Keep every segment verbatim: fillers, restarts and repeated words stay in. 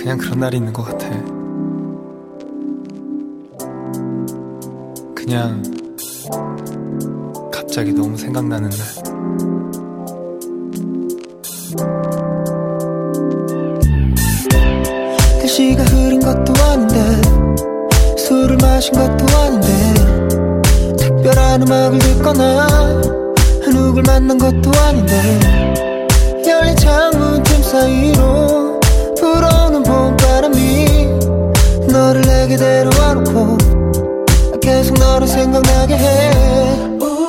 그냥 그런 날이 있는 것 같아. 그냥 갑자기 너무 생각나는 날. 날씨가 흐린 것도 아닌데 술을 마신 것도 아닌데 특별한 음악을 듣거나 누굴 만난 것도 아닌데 열린 창문 틈 사이로 불어오는 봄바람이 너를 내게 데려와 놓고 계속 너를 생각나게 해.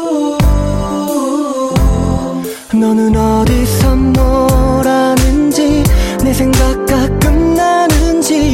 너는 어디서 뭘 하는지 내 생각 가끔 나는지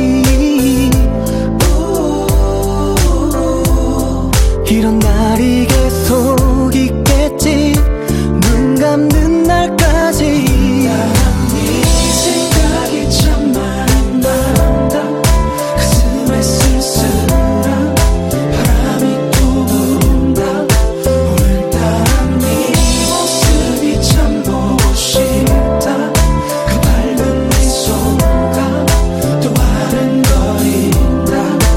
이런 날이 계속 있겠지 눈 감는 날까지. 네 생각이 참 많다 가슴에 쓸쓸한 바람이 또 분다. 오늘따라 네 모습이 참 보고 싶다. 그 밝은 미소가 또 아른거린다.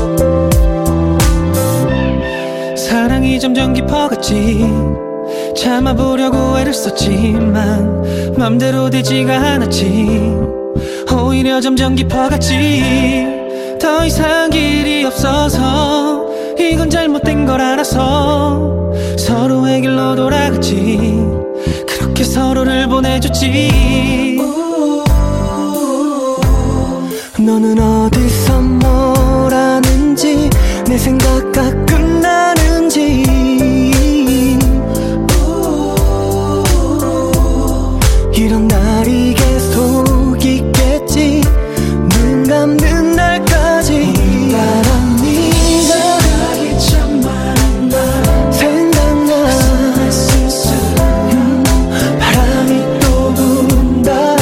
사랑이 점점 깊어갔지. 참아보려고 애를 썼지만 맘대로 되지가 않았지. 오히려 점점 깊어갔지. 더 이상 길이 없어서 이건 잘못된 걸 알아서 서로의 길로 돌아갔지. 그렇게 서로를 보내줬지. 너는 어디서 뭘 하는지 내 생각 가끔 나는지 이런 날이 계속 있겠지 눈 감는 날까지. 바람이 생각이 참 많아 생각나 가슴에 쓸쓸한 음, 바람이 또 분다.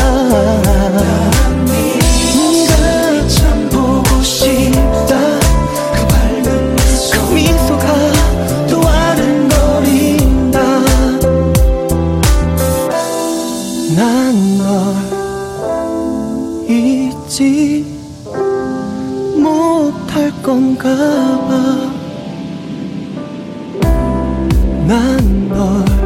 네 모습이 참 보고 싶다. 그 밝은 그 미소가 또 아른거린다. 난 널 잊지 못할 건가 봐. 난 널